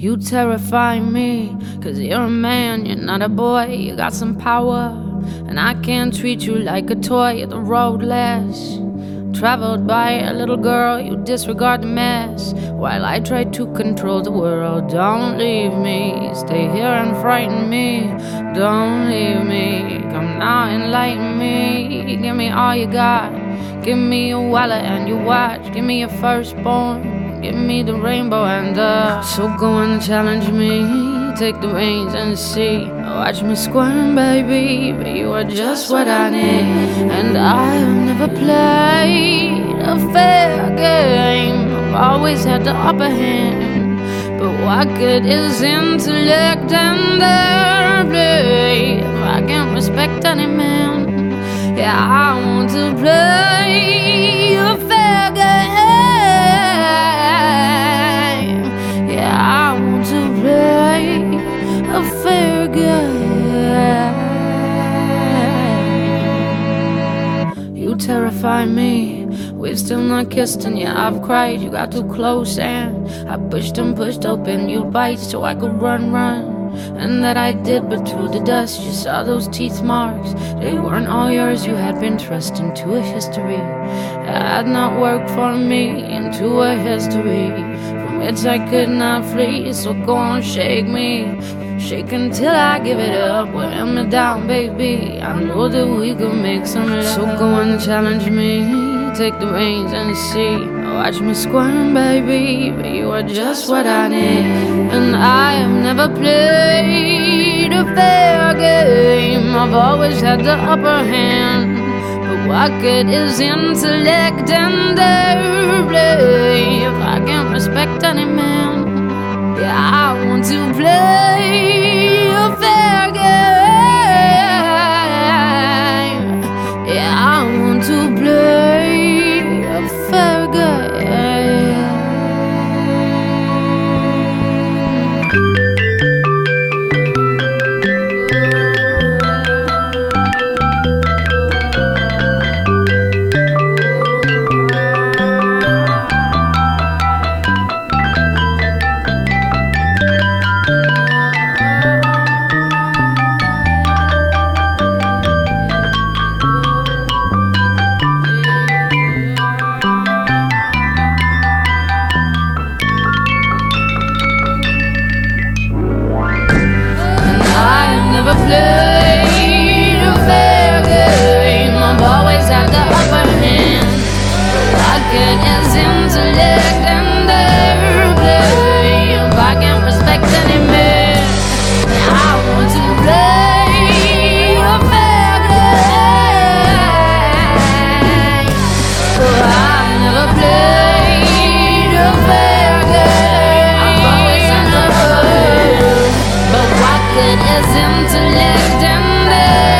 You terrify me, 'cause you're a man, you're not a boy. You got some power, and I can't treat you like a toy. You're the road less traveled by a little girl. You disregard the mess while I try to control the world. Don't leave me, stay here and frighten me. Don't leave me, come now, enlighten me. Give me all you got, give me your wallet and your watch. Give me your firstborn, give me the rainbow and the. So go and challenge me, take the reins and see. Watch me squirm, baby, but you are just what I need. And I have never played a fair game, I've always had the upper hand. But what good is intellect and airplay if I can't respect any man? Yeah, I want to play a fair game. Yeah, I want to play a fair game. You terrify me. We've still not kissed and yeah, I've cried. You got too close and I pushed and pushed open. You bite so I could run. And that I did, but through the dust you saw those teeth marks. They weren't all yours, you had been thrust into a history that had not worked for me. Into a history from which I could not flee. So go on, shake me, shake until I give it up. Wear me down, baby, I know that we could make some love. So go and challenge me, take the reins and see. Watch me squirm, baby, but you are just what I need. And I have never played a fair game, I've always had the upper hand. But what good is intellect and airplay if I can't respect any man? Yeah, I want to play a fair game. Yeah, I want to play a fair game. Played a fair game, I've always had the upper hand. But what good is intellect and airplay if I can't respect any man? I want to play a fair game. Oh, I've never played a fair game, I've always had the upper hand. But what good is intellect and